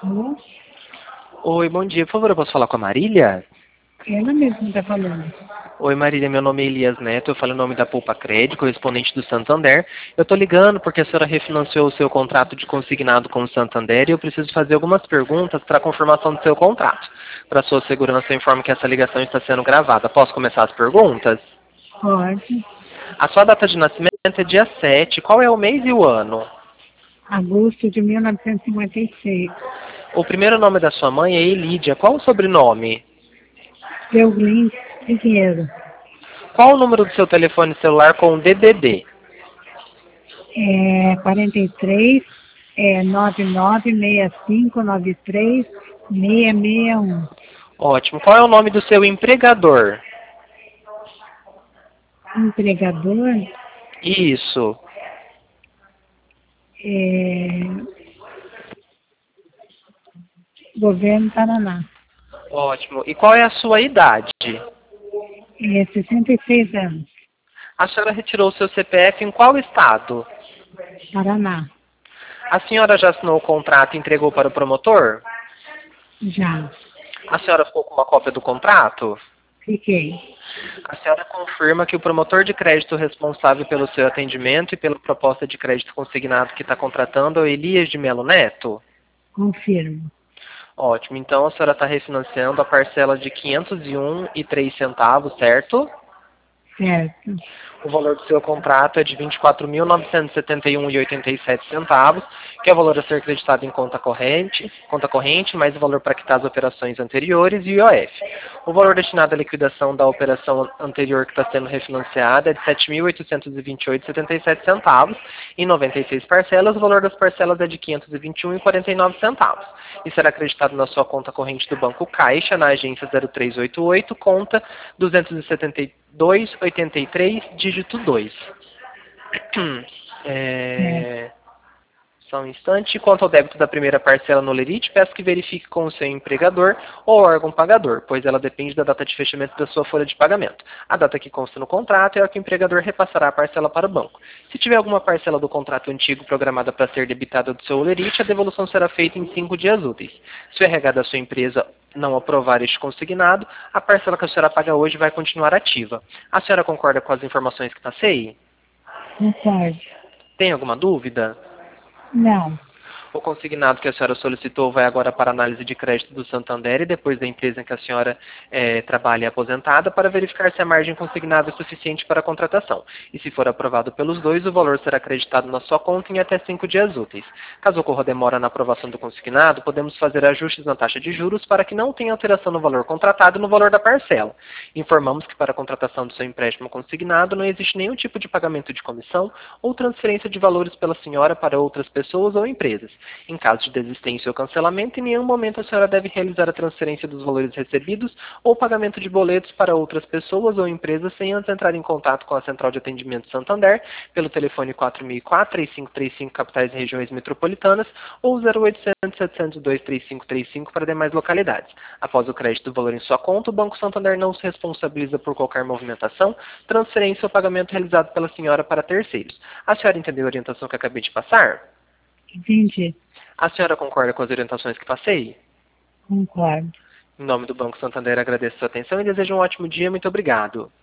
Alô? Oi, bom dia. Por favor, eu posso falar com a Marília? Ela mesma está falando. Oi, Marília, meu nome é Elias Neto, eu falo em nome da Poupa Crédito, correspondente do Santander. Eu estou ligando porque a senhora refinanciou o seu contrato de consignado com o Santander e eu preciso fazer algumas perguntas para a confirmação do seu contrato. Para sua segurança, eu informo que essa ligação está sendo gravada. Posso começar as perguntas? Pode. A sua data de nascimento é dia 7. Qual é o mês e o ano? Agosto de 1956. O primeiro nome da sua mãe é Elídia. Qual o sobrenome? Euglins Figueiro. Qual o número do seu telefone celular com o DDD? 43 996593 661. Ótimo. Qual é o nome do seu empregador? Empregador Isso. é Governo Paraná. Ótimo. E qual é a sua idade? 66 anos. A senhora retirou o seu CPF em qual estado? Paraná. A senhora já assinou o contrato e entregou para o promotor? Já. A senhora ficou com uma cópia do contrato? Fiquei. A senhora confirma que o promotor de crédito responsável pelo seu atendimento e pela proposta de crédito consignado que está contratando é o Elias de Melo Neto? Confirmo. Ótimo. Então a senhora está refinanciando a parcela de R$ 501,03, certo? Certo. O valor do seu contrato é de R$ 24.971,87, que é o valor a ser acreditado em conta corrente, mais o valor para quitar as operações anteriores e o IOF. O valor destinado à liquidação da operação anterior que está sendo refinanciada é de R$ 7.828,77, em 96 parcelas. O valor das parcelas é de R$ 521,49. E será acreditado na sua conta corrente do Banco Caixa, na agência 0388, conta 27283, dígito 2. Certo. Só um instante. Quanto ao débito da primeira parcela no Lerite, peço que verifique com o seu empregador ou órgão pagador, pois ela depende da data de fechamento da sua folha de pagamento. A data que consta no contrato é a que o empregador repassará a parcela para o banco. Se tiver alguma parcela do contrato antigo programada para ser debitada do seu Lerite, a devolução será feita em 5 dias úteis. Se o RH da sua empresa não aprovar este consignado, a parcela que a senhora paga hoje vai continuar ativa. A senhora concorda com as informações que passei? Concordo. Tem alguma dúvida? Não. O consignado que a senhora solicitou vai agora para análise de crédito do Santander e depois da empresa em que a senhora trabalha aposentada para verificar se a margem consignada é suficiente para a contratação. E se for aprovado pelos dois, o valor será acreditado na sua conta em até 5 dias úteis. Caso ocorra demora na aprovação do consignado, podemos fazer ajustes na taxa de juros para que não tenha alteração no valor contratado e no valor da parcela. Informamos que para a contratação do seu empréstimo consignado não existe nenhum tipo de pagamento de comissão ou transferência de valores pela senhora para outras pessoas ou empresas. Em caso de desistência ou cancelamento, em nenhum momento a senhora deve realizar a transferência dos valores recebidos ou pagamento de boletos para outras pessoas ou empresas sem antes entrar em contato com a Central de Atendimento Santander pelo telefone 4004-3535, capitais e regiões metropolitanas, ou 0800-702-3535 para demais localidades. Após o crédito do valor em sua conta, o Banco Santander não se responsabiliza por qualquer movimentação, transferência ou pagamento realizado pela senhora para terceiros. A senhora entendeu a orientação que acabei de passar? Entendi. A senhora concorda com as orientações que passei? Concordo. Em nome do Banco Santander, agradeço a sua atenção e desejo um ótimo dia. Muito obrigado.